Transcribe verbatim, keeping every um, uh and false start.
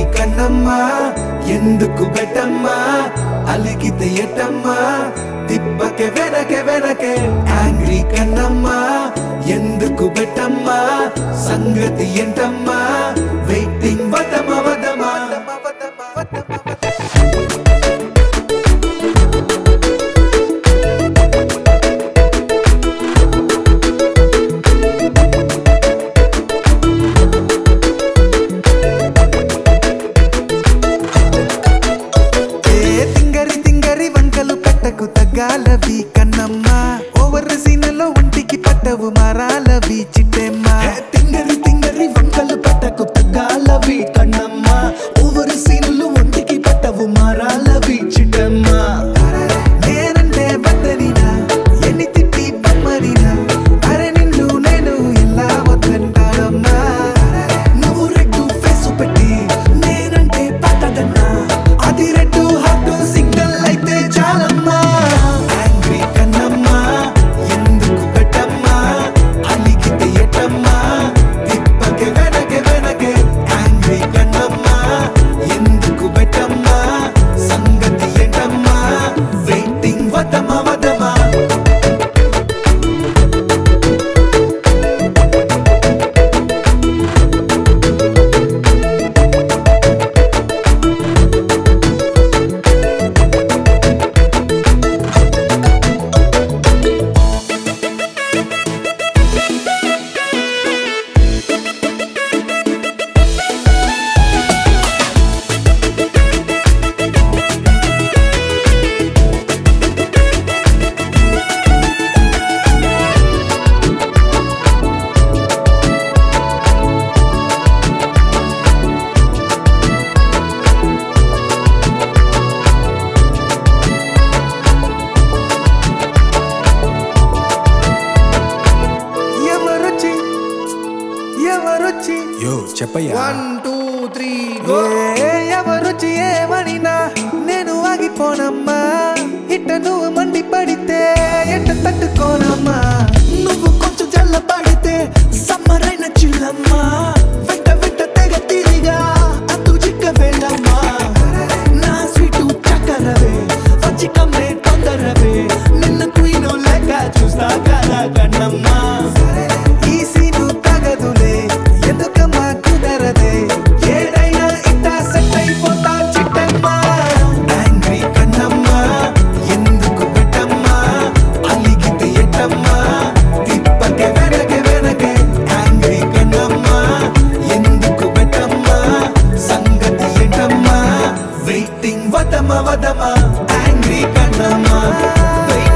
కన్నమ్మా ఎందుకు బెటమ్మా అలిగితే ఎటమ్మా తిప్పకే వెనకే వెనకే యాంగ్రీ కన్నమ్మా ఎందుకు బెటమ్మా సంగతి ఏంటమ్మా వెయిటింగ్ వదమ వదమ తగ్గాలవి కన్నమ్మా ఓవర్ సీనలో ఒంటికి పట్టవు మారాలవి చిట్టెమ్మా తింగరి తింగరి వంకలు పట్టకు తగ్గాలవి కన్నమ్మా ఓవర్ సీన్లు ఒంటికి పట్టవు మారాలవి చిట్టమ్మా నేనంటే వద్దనినా ఎన్ని తిట్టి బొమ్మరినా అరే నిన్ను నేను ఎలా వద్దంటానమ్మా నువ్వు రెడ్డు ఫేసు పెట్టి నేనంటే పట్టదన్నా అది రెడ్డు హార్ట్ సిగ్నల్ అయితే చాలమ్మా యో చెప్పయ్యా వన్ టూ త్రీ గో ఎవరొచ్చి ఏమనినా నేను ఆగిపోనమ్మా ఇట్ట నువ్వు మండి పడితే ఎట్ట తట్టుకోనమ్మా నువ్వు కొంచెం జల్ల పడితే సమ్మరైన చిల్లమ్మా వెంట వెంట తెగ తిరిగా అతు చిక్క వెళ్ళమ్మా నా స్వీటు చక్కరవే వచ్చి కమ్మే తొందరవే నిన్న క్వీను లెక్క చూస్తా కదా కన్నమ్మా ఈ సీను తగదులే ఎందుకమ్మా కుదరదే ఏదైనా ఇట్టా సెట్ అయిపోతా చిట్టమ్మా యాంగ్రీ కన్నమ్మా ఎందుకు పెట్టమ్మా అలిగితే ఎట్టమ్మా తిప్పకే వెనకే వెనకే యాంగ్రీ కన్నమ్మా ఎందుకు పెట్టమ్మా సంగతి ఏంటమ్మా వెయిటింగ్ వదమ వదమ యాంగ్రీ కన్నమ్మా